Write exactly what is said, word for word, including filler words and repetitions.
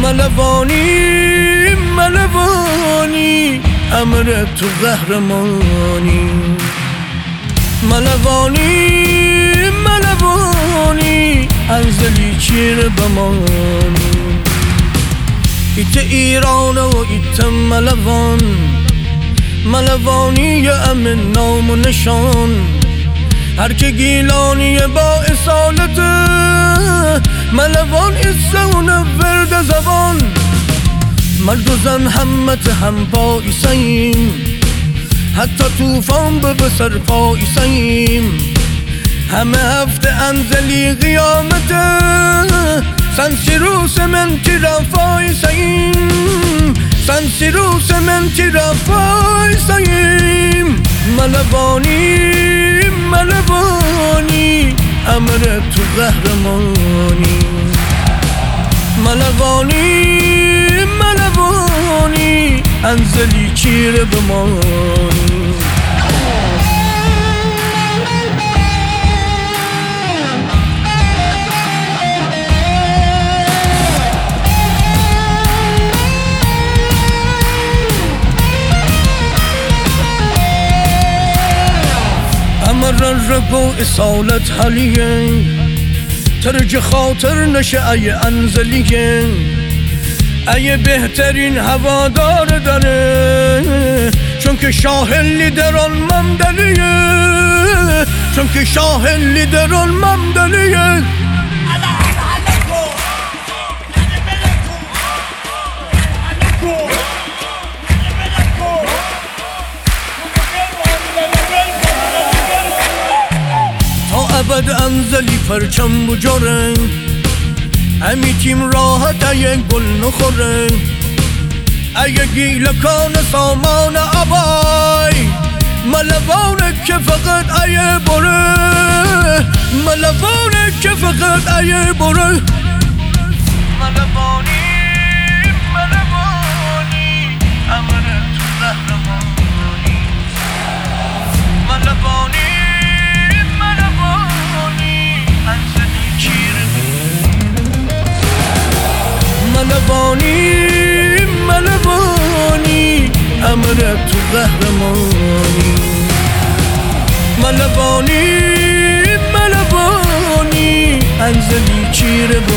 ملوانی ملوانی امر تو قهرمانی ملوانی ملوانی انزلی چیر بمانی ایت ایران و ایت ملوان ملوانی امن نام و نشان هر که گیلانی با اصالت ملوان ایسون ورد زبان مرد و زن همت هم پایسیم حتی توفان به بسر پایسیم همه هفته انزلی قیامت سنسیروس من تیرا فایسیم سنسیروس من تیرا فایسیم ملوانی ملوانی امر تو قهرمانی ملوانی ملوانی انزلی چیر بمانی امر رگو اصالت حلیه ترج خاطر نشه ای انزلیه ای بهترین هوادار داره چون که شاه لیدران ممدلیه چون که شاه لیدران ممدلیه ابد انزلی پرچم بجاره همی تیم راحت ای گل نخوره ای گیلکان سامان عبای ملوانه که فقط ای بره ملوانه که فقط ای بره ملوانی ملوانی امر تو قهرمانی ملوانی ملوانی ملوانی امر تو قهرمانی ملوانی ملوانی انزلی چیر